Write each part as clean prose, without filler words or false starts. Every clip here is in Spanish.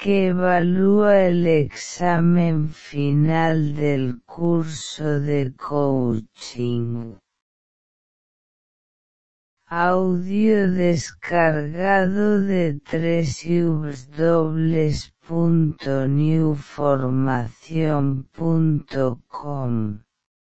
que evalúa el examen final del curso de coaching. Audio descargado de www.newformacion.com.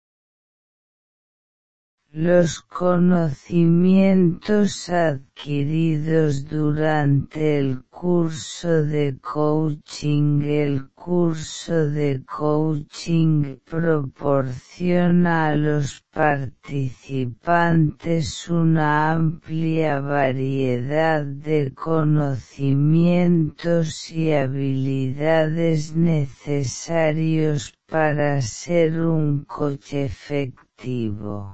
Los conocimientos adquiridos durante el curso de coaching. El curso de coaching proporciona a los participantes una amplia variedad de conocimientos y habilidades necesarios para ser un coach efectivo.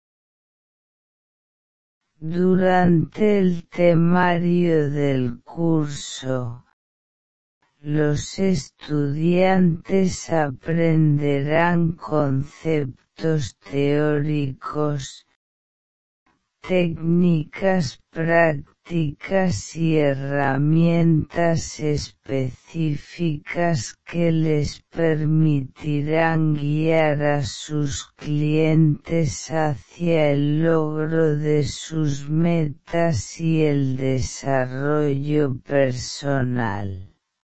Durante el temario del curso, los estudiantes aprenderán conceptos teóricos, técnicas prácticas y herramientas específicas que les permitirán guiar a sus clientes hacia el logro de sus metas y el desarrollo personal.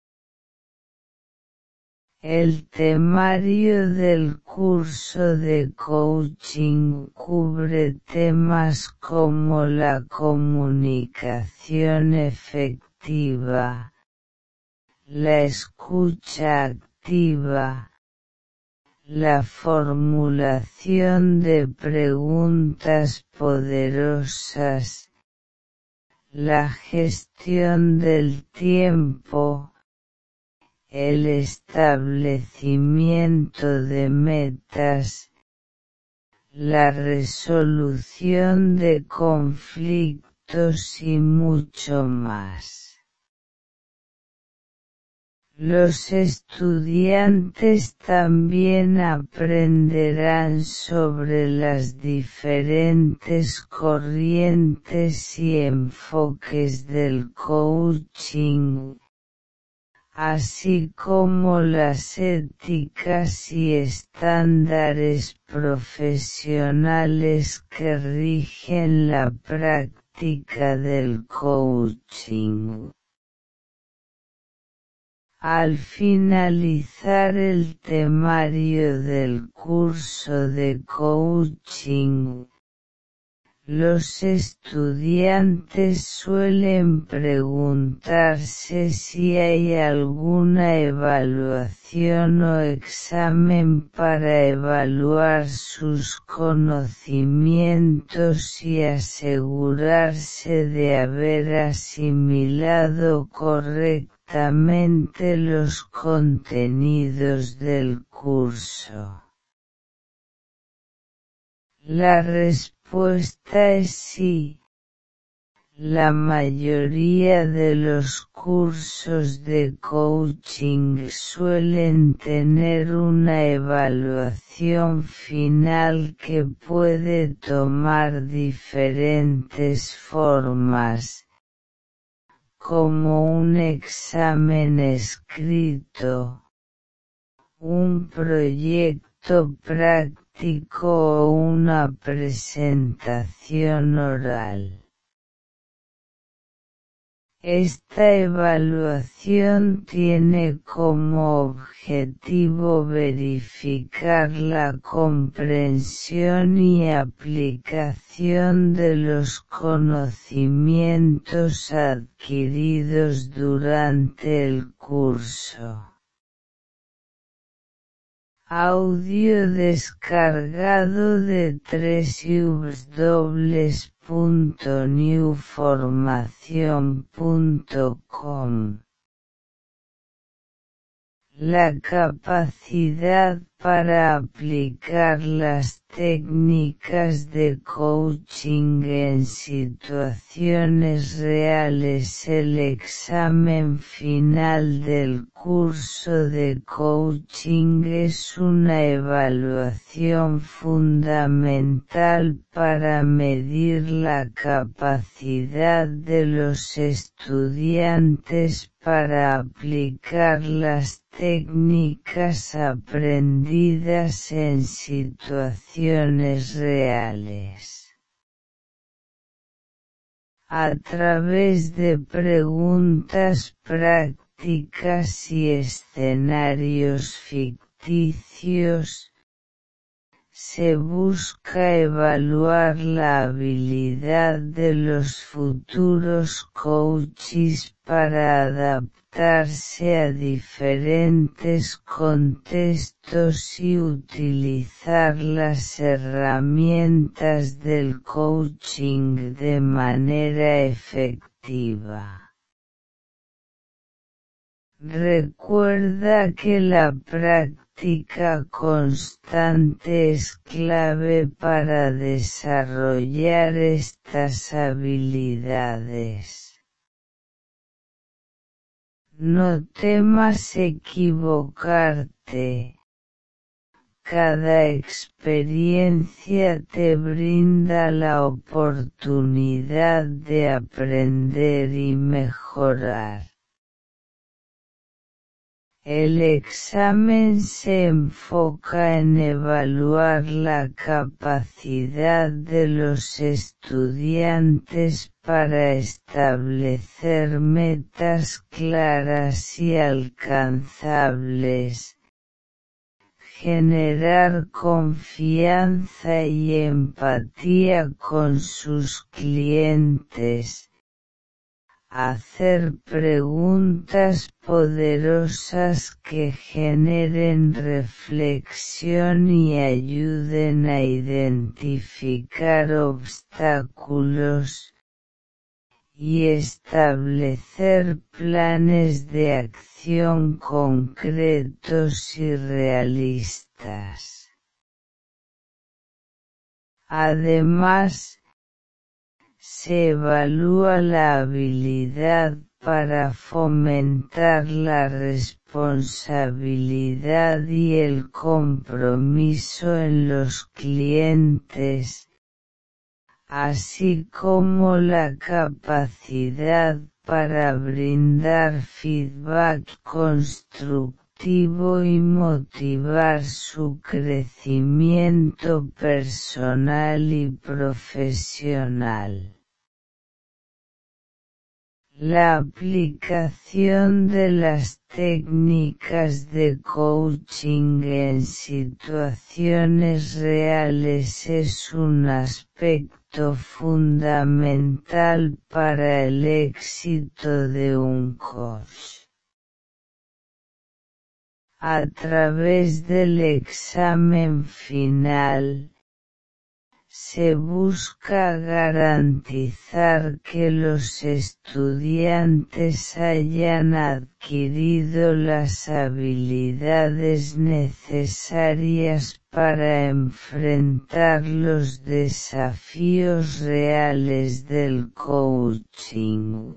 El temario del curso de coaching cubre temas como la comunicación efectiva, la escucha activa, la formulación de preguntas poderosas, la gestión del tiempo, el establecimiento de metas, la resolución de conflictos y mucho más. Los estudiantes también aprenderán sobre las diferentes corrientes y enfoques del coaching, así como las éticas y estándares profesionales que rigen la práctica del coaching. Al finalizar el temario del curso de coaching, los estudiantes suelen preguntarse si hay alguna evaluación o examen para evaluar sus conocimientos y asegurarse de haber asimilado correctamente los contenidos del curso. La respuesta es sí. La mayoría de los cursos de coaching suelen tener una evaluación final que puede tomar diferentes formas, como un examen escrito, un proyecto práctico o una presentación oral. Esta evaluación tiene como objetivo verificar la comprensión y aplicación de los conocimientos adquiridos durante el curso. Audio descargado de www.newformacion.com. La capacidad para aplicar las técnicas de coaching en situaciones reales. El examen final del curso de coaching es una evaluación fundamental para medir la capacidad de los estudiantes para aplicar las técnicas aprendidas en situaciones reales. A través de preguntas prácticas y escenarios ficticios, se busca evaluar la habilidad de los futuros coaches para adaptarse a diferentes contextos y utilizar las herramientas del coaching de manera efectiva. Recuerda que la práctica constante es clave para desarrollar estas habilidades. No temas equivocarte. Cada experiencia te brinda la oportunidad de aprender y mejorar. El examen se enfoca en evaluar la capacidad de los estudiantes para establecer metas claras y alcanzables, generar confianza y empatía con sus clientes, hacer preguntas poderosas que generen reflexión y ayuden a identificar obstáculos, y establecer planes de acción concretos y realistas. Además, se evalúa la habilidad para fomentar la responsabilidad y el compromiso en los clientes, así como la capacidad para brindar feedback constructivo y motivar su crecimiento personal y profesional. La aplicación de las técnicas de coaching en situaciones reales es un aspecto fundamental para el éxito de un coach. A través del examen final, se busca garantizar que los estudiantes hayan adquirido las habilidades necesarias para enfrentar los desafíos reales del coaching.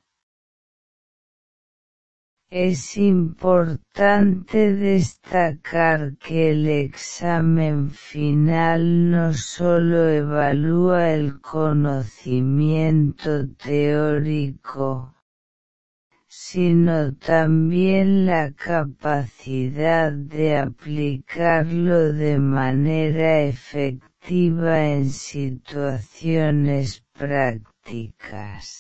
Es importante destacar que el examen final no solo evalúa el conocimiento teórico, sino también la capacidad de aplicarlo de manera efectiva en situaciones prácticas.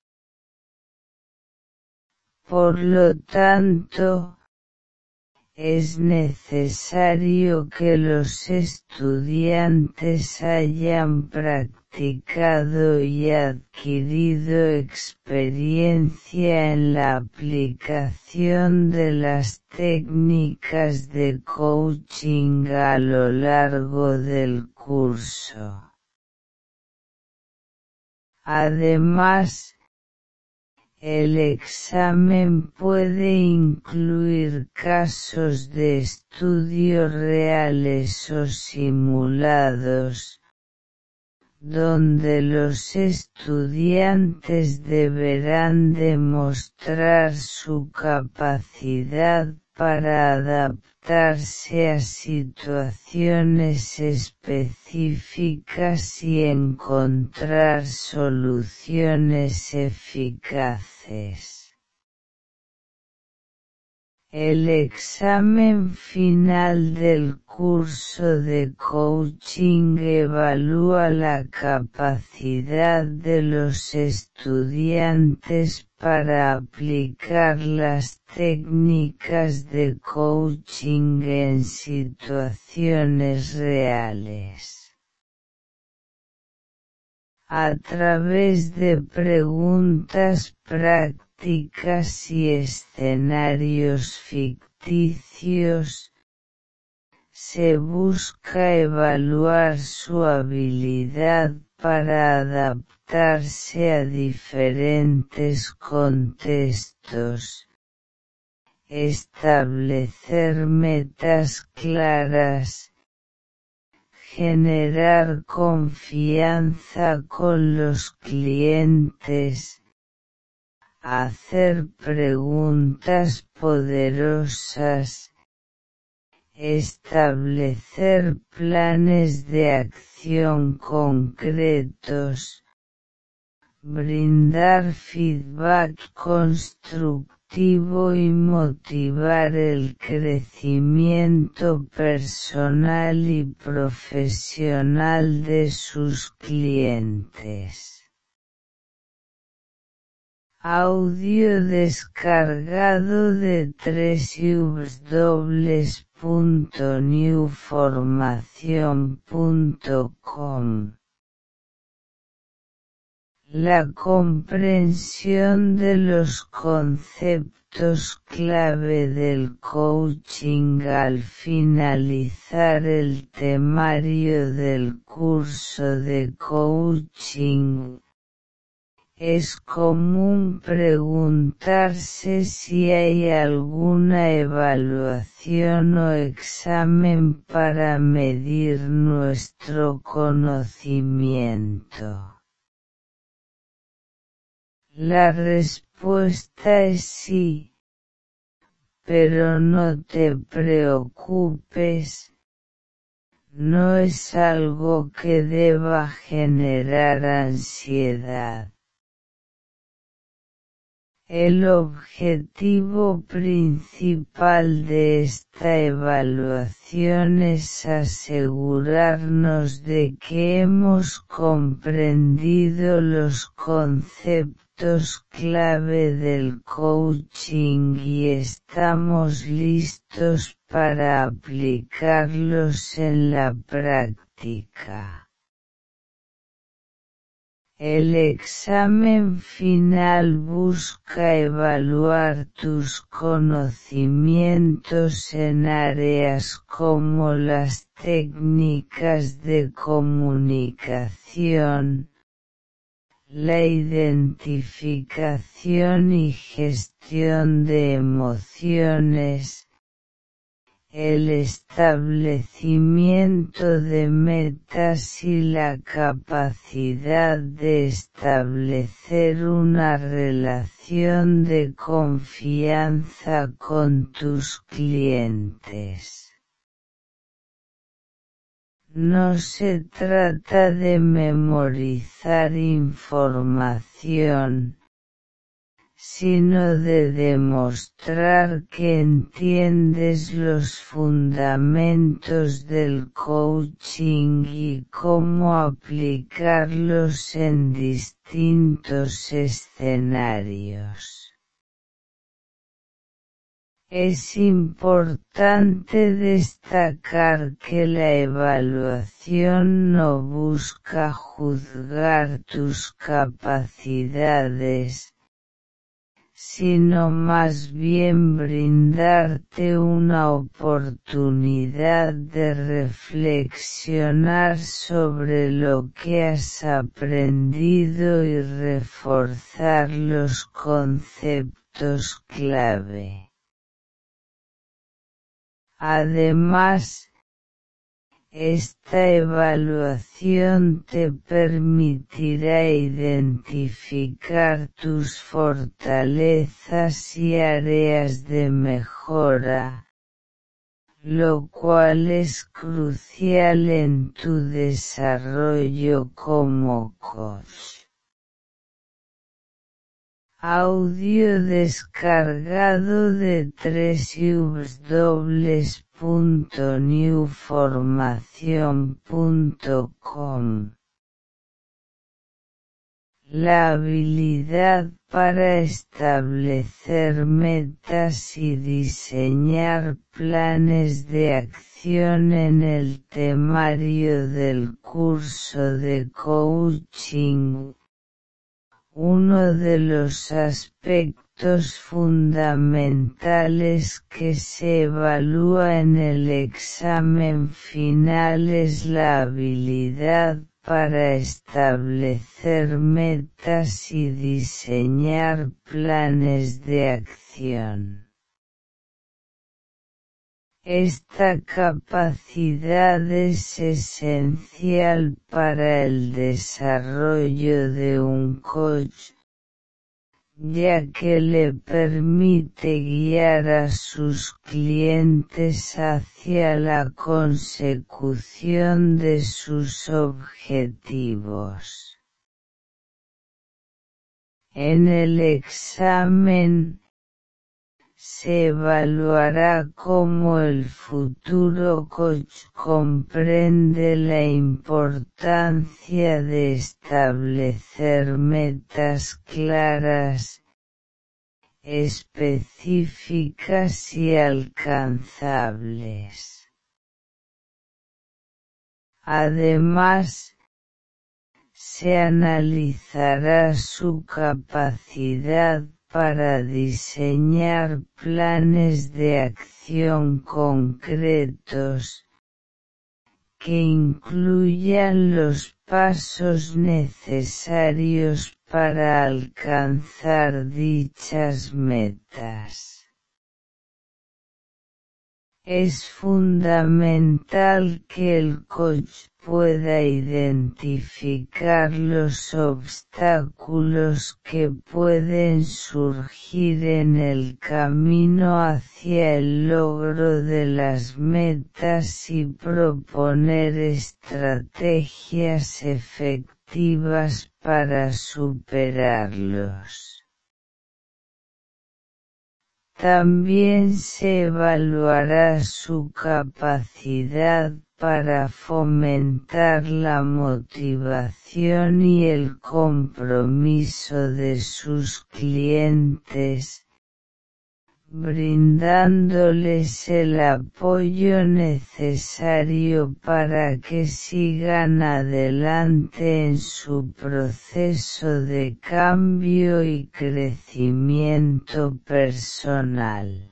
Por lo tanto, es necesario que los estudiantes hayan practicado y adquirido experiencia en la aplicación de las técnicas de coaching a lo largo del curso. Además, el examen puede incluir casos de estudio reales o simulados, donde los estudiantes deberán demostrar su capacidad para adaptarse a situaciones específicas y encontrar soluciones eficaces. El examen final del curso de coaching evalúa la capacidad de los estudiantes para aplicar las técnicas de coaching en situaciones reales. A través de preguntas prácticas y escenarios ficticios, se busca evaluar su habilidad para adaptarse a diferentes contextos, establecer metas claras, generar confianza con los clientes, hacer preguntas poderosas, establecer planes de acción concretos, brindar feedback constructivo y motivar el crecimiento personal y profesional de sus clientes. Audio descargado de www.newformacion.com. La comprensión de los conceptos clave del coaching al finalizar el temario del curso de coaching. Es común preguntarse si hay alguna evaluación o examen para medir nuestro conocimiento. La respuesta es sí, pero no te preocupes, no es algo que deba generar ansiedad. El objetivo principal de esta evaluación es asegurarnos de que hemos comprendido los conceptos clave del coaching y estamos listos para aplicarlos en la práctica. El examen final busca evaluar tus conocimientos en áreas como las técnicas de comunicación, la identificación y gestión de emociones, el establecimiento de metas y la capacidad de establecer una relación de confianza con tus clientes. No se trata de memorizar información, sino de demostrar que entiendes los fundamentos del coaching y cómo aplicarlos en distintos escenarios. Es importante destacar que la evaluación no busca juzgar tus capacidades, sino más bien brindarte una oportunidad de reflexionar sobre lo que has aprendido y reforzar los conceptos clave. Además, esta evaluación te permitirá identificar tus fortalezas y áreas de mejora, lo cual es crucial en tu desarrollo como coach. Audio descargado de www.newformacion.com. La habilidad para establecer metas y diseñar planes de acción en el temario del curso de coaching. Uno de los aspectos fundamentales que se evalúa en el examen final es la habilidad para establecer metas y diseñar planes de acción. Esta capacidad es esencial para el desarrollo de un coach, ya que le permite guiar a sus clientes hacia la consecución de sus objetivos. En el examen, se evaluará cómo el futuro coach comprende la importancia de establecer metas claras, específicas y alcanzables. Además, se analizará su capacidad para diseñar planes de acción concretos, que incluyan los pasos necesarios para alcanzar dichas metas. Es fundamental que el coach pueda identificar los obstáculos que pueden surgir en el camino hacia el logro de las metas y proponer estrategias efectivas para superarlos. También se evaluará su capacidad para fomentar la motivación y el compromiso de sus clientes, brindándoles el apoyo necesario para que sigan adelante en su proceso de cambio y crecimiento personal.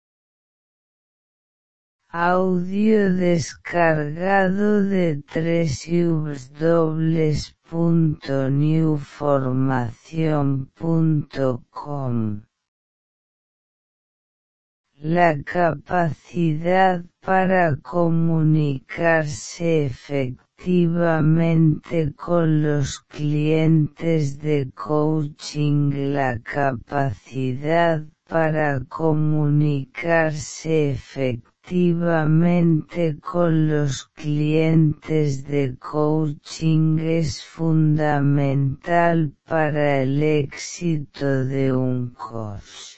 Audio descargado de www.newformacion.com. La capacidad para comunicarse efectivamente con los clientes de coaching. La capacidad para comunicarse efectivamente con los clientes de coaching es fundamental para el éxito de un coach.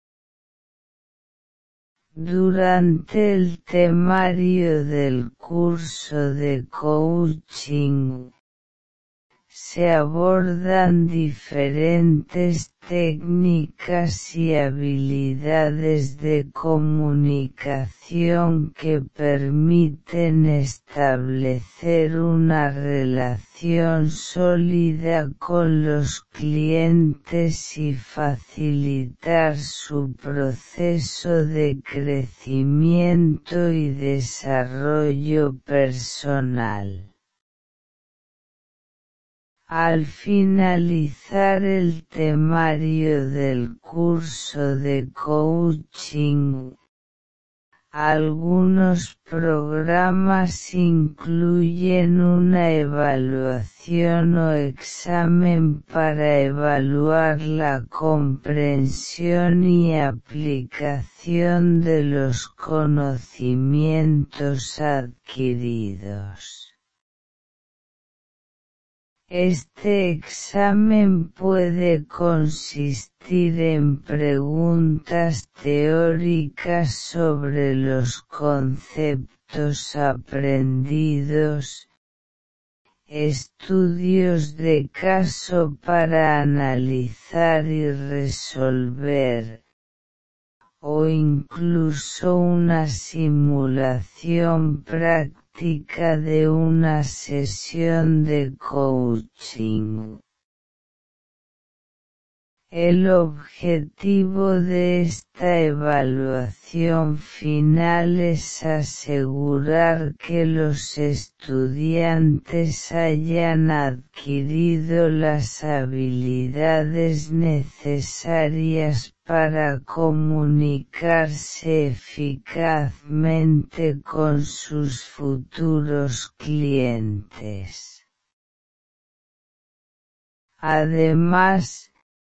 Durante el temario del curso de coaching, se abordan diferentes técnicas y habilidades de comunicación que permiten establecer una relación sólida con los clientes y facilitar su proceso de crecimiento y desarrollo personal. Al finalizar el temario del curso de coaching, algunos programas incluyen una evaluación o examen para evaluar la comprensión y aplicación de los conocimientos adquiridos. Este examen puede consistir en preguntas teóricas sobre los conceptos aprendidos, estudios de caso para analizar y resolver, o incluso una simulación práctica de una sesión de coaching. El objetivo de esta evaluación final es asegurar que los estudiantes hayan adquirido las habilidades necesarias para comunicarse eficazmente con sus futuros clientes. Además,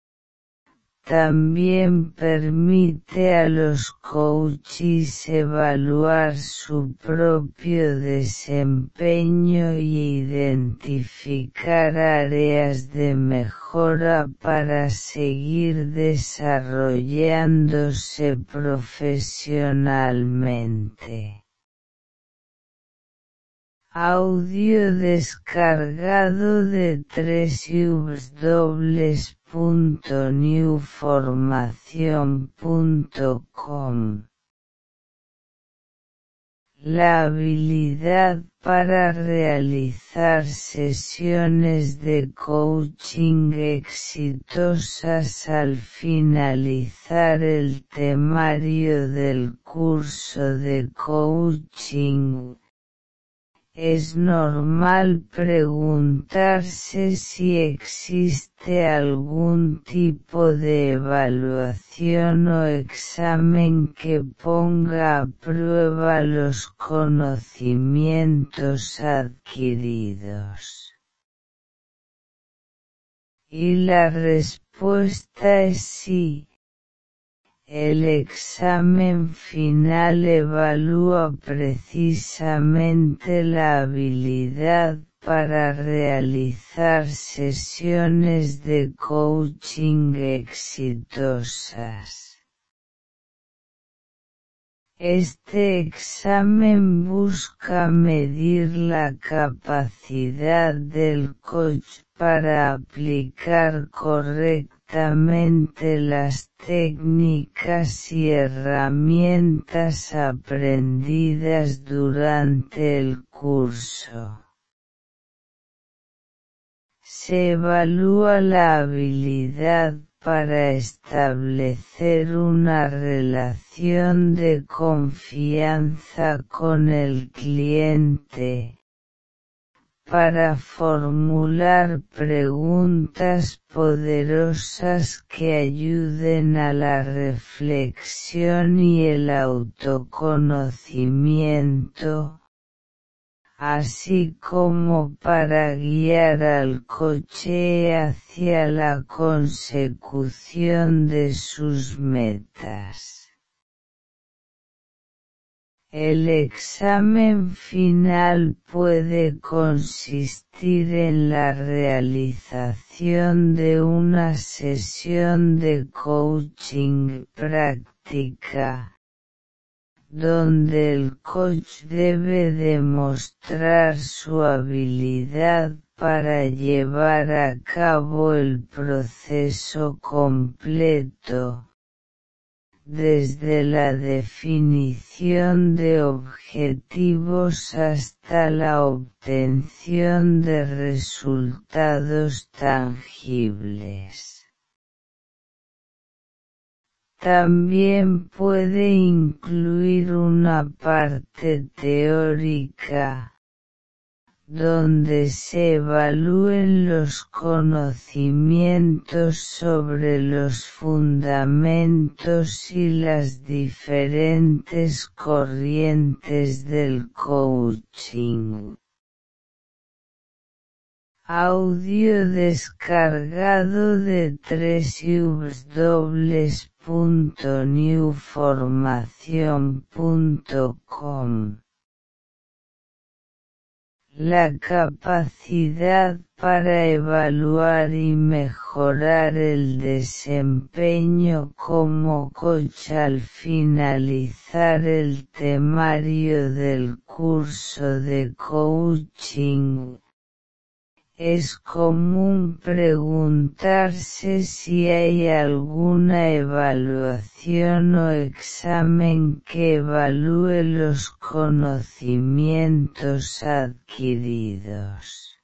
también permite a los coaches evaluar su propio desempeño y identificar áreas de mejora para seguir desarrollándose profesionalmente. Audio descargado de www.newformacion.com. La habilidad para realizar sesiones de coaching exitosas al finalizar el temario del curso de coaching. Es normal preguntarse si existe algún tipo de evaluación o examen que ponga a prueba los conocimientos adquiridos. Y la respuesta es sí. El examen final evalúa precisamente la habilidad para realizar sesiones de coaching exitosas. Este examen busca medir la capacidad del coach para aplicar correctamente las técnicas y herramientas aprendidas durante el curso. Se evalúa la habilidad para establecer una relación de confianza con el cliente, para formular preguntas poderosas que ayuden a la reflexión y el autoconocimiento, así como para guiar al coche hacia la consecución de sus metas. El examen final puede consistir en la realización de una sesión de coaching práctica, donde el coach debe demostrar su habilidad para llevar a cabo el proceso completo, desde la definición de objetivos hasta la obtención de resultados tangibles. También puede incluir una parte teórica, donde se evalúen los conocimientos sobre los fundamentos y las diferentes corrientes del coaching. Audio descargado de www.newformacion.com. La capacidad para evaluar y mejorar el desempeño como coach al finalizar el temario del curso de coaching. Es común preguntarse si hay alguna evaluación o examen que evalúe los conocimientos adquiridos.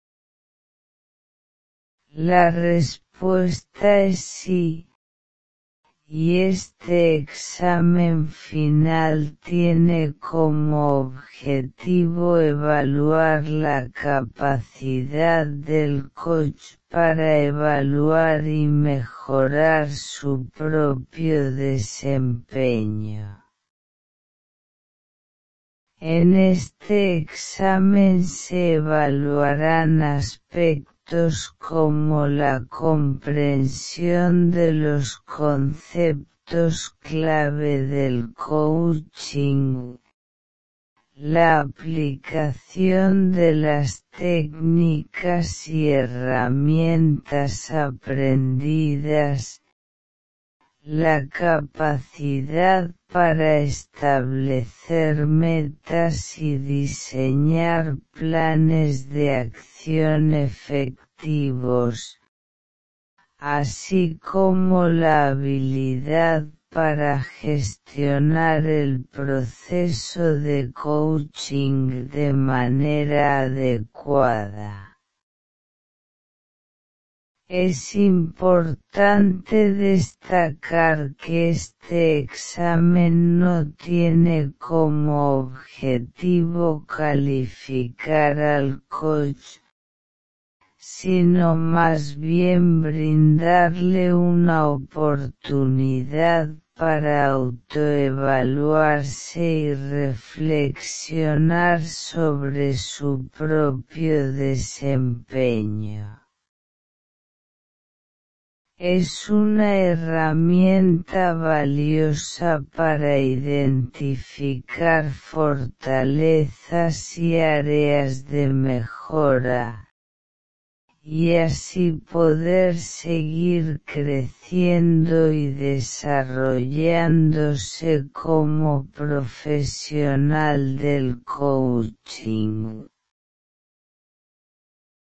La respuesta es sí. Y este examen final tiene como objetivo evaluar la capacidad del coach para evaluar y mejorar su propio desempeño. En este examen se evaluarán aspectos como la comprensión de los conceptos clave del coaching, la aplicación de las técnicas y herramientas aprendidas, la capacidad para establecer metas y diseñar planes de acción efectivos, así como la habilidad para gestionar el proceso de coaching de manera adecuada. Es importante destacar que este examen no tiene como objetivo calificar al coach, sino más bien brindarle una oportunidad para autoevaluarse y reflexionar sobre su propio desempeño. Es una herramienta valiosa para identificar fortalezas y áreas de mejora, y así poder seguir creciendo y desarrollándose como profesional del coaching.